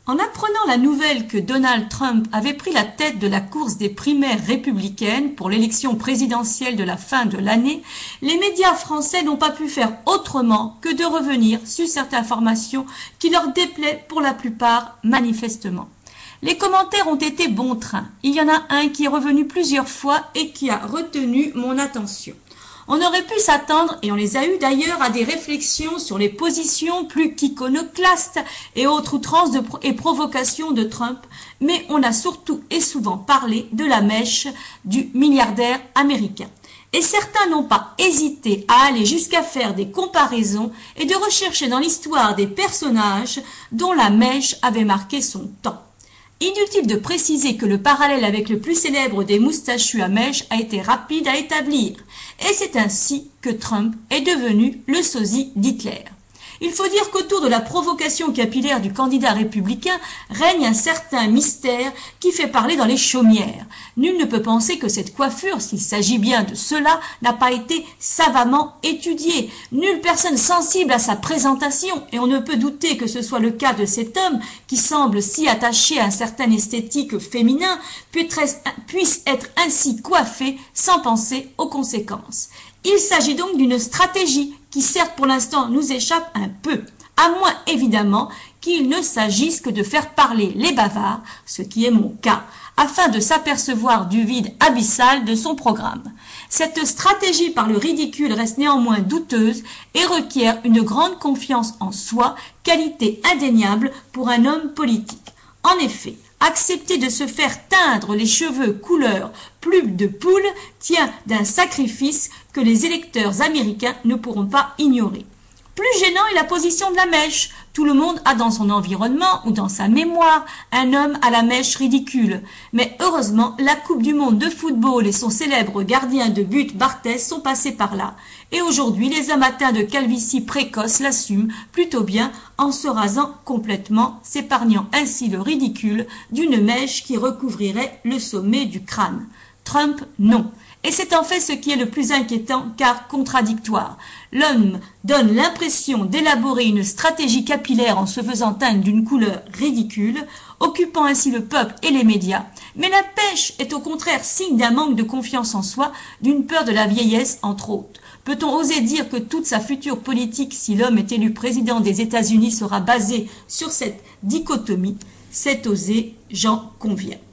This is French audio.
En apprenant la nouvelle que Donald Trump avait pris la tête de la course des primaires républicaines pour l'élection présidentielle de la fin de l'année, les médias français n'ont pas pu faire autrement que de revenir sur cette information qui leur déplaît pour la plupart manifestement. Les commentaires ont été bon train. Il y en a un qui est revenu plusieurs fois et qui a retenu mon attention. On aurait pu s'attendre, et on les a eu d'ailleurs, à des réflexions sur les positions plus qu'iconoclastes et autres outrances et provocations de Trump, mais on a surtout et souvent parlé de la mèche du milliardaire américain. Et certains n'ont pas hésité à aller jusqu'à faire des comparaisons et de rechercher dans l'histoire des personnages dont la mèche avait marqué son temps. Inutile de préciser que le parallèle avec le plus célèbre des moustachus à mèche a été rapide à établir, et c'est ainsi que Trump est devenu le sosie d'Hitler. Il faut dire qu'autour de la provocation capillaire du candidat républicain règne un certain mystère qui fait parler dans les chaumières. Nul ne peut penser que cette coiffure, s'il s'agit bien de cela, n'a pas été savamment étudiée. Nulle personne sensible à sa présentation, et on ne peut douter que ce soit le cas de cet homme qui semble si attaché à un certain esthétique féminin, puisse être ainsi coiffé sans penser aux conséquences. Il s'agit donc d'une stratégie qui certes pour l'instant nous échappe un peu, à moins évidemment qu'il ne s'agisse que de faire parler les bavards, ce qui est mon cas, afin de s'apercevoir du vide abyssal de son programme. Cette stratégie par le ridicule reste néanmoins douteuse et requiert une grande confiance en soi, qualité indéniable pour un homme politique. En effet, accepter de se faire teindre les cheveux couleur plume de poule tient d'un sacrifice que les électeurs américains ne pourront pas ignorer. Plus gênant est la position de la mèche. Tout le monde a dans son environnement ou dans sa mémoire un homme à la mèche ridicule. Mais heureusement, la Coupe du monde de football et son célèbre gardien de but Barthez sont passés par là. Et aujourd'hui, les hommes atteints de calvitie précoce l'assument plutôt bien en se rasant complètement, s'épargnant ainsi le ridicule d'une mèche qui recouvrirait le sommet du crâne. Trump, non. Et c'est en fait ce qui est le plus inquiétant car contradictoire. L'homme donne l'impression d'élaborer une stratégie capillaire en se faisant teindre d'une couleur ridicule, occupant ainsi le peuple et les médias. Mais la pêche est au contraire signe d'un manque de confiance en soi, d'une peur de la vieillesse entre autres. Peut-on oser dire que toute sa future politique, si l'homme est élu président des États-Unis, sera basée sur cette dichotomie? C'est osé, j'en conviens.